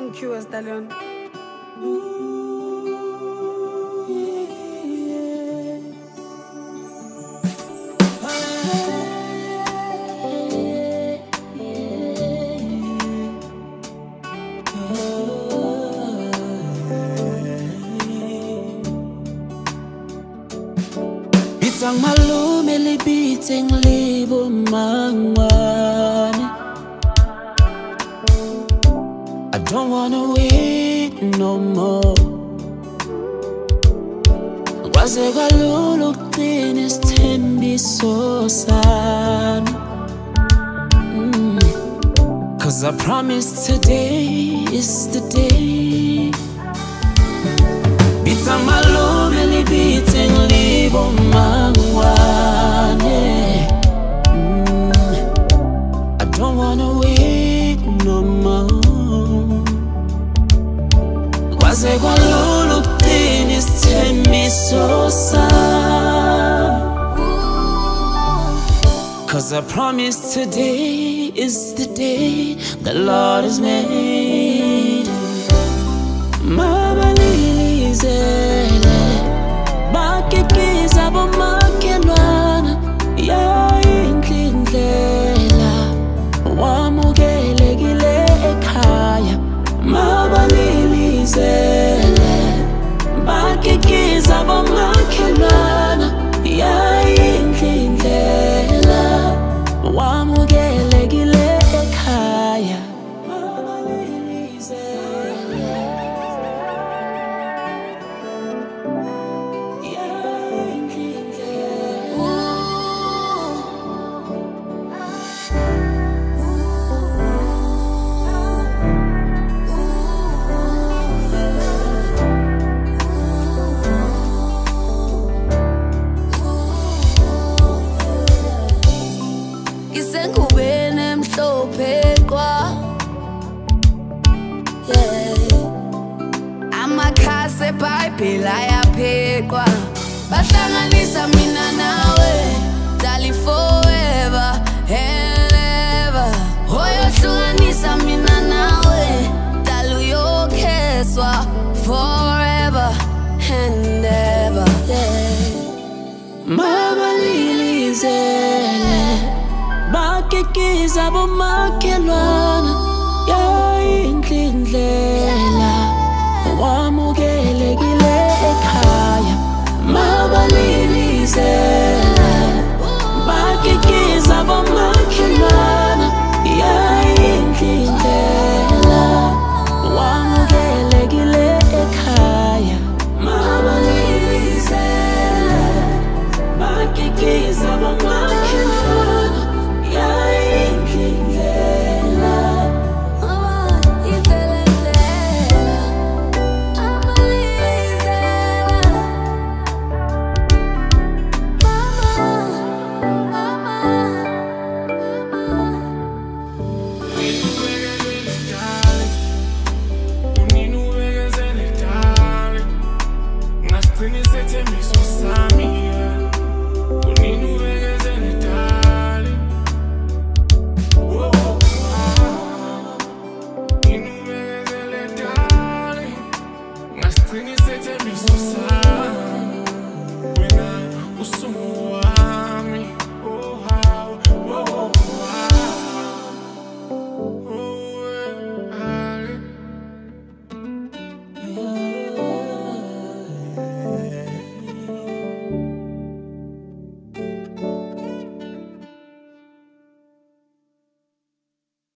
QS Dalion. Sang malume libiteng libo mangwane. I don't wanna wait no more. Kwaze kwalula ukugcina isithembiso sami. 'Cause I promise today is the day. Sang malume libiteng libo mangwane. I don't wanna wait no more. Kwaze kwalula ukugcina isithembiso sami. 'Cause I promise today is the day the Lord has made. Mama lilizele bakikiza bomakhelwana ya indlela wamukelekile ekhaya. Mama lilizele bakikiza bomakhelwana ya indlela wamukelekile ekhaya. Mama lilizele amakhase Bible ayaphekwa, bahlanganisa mina nawe dali forever and ever. Oyahlukanisa mina nawe dali uyokheswa forever and ever. Mama lilizele bakikiza bomakhelwana ya indlela wamukelekile ekhaya. Mama lilizele bakikiza bomakhelwana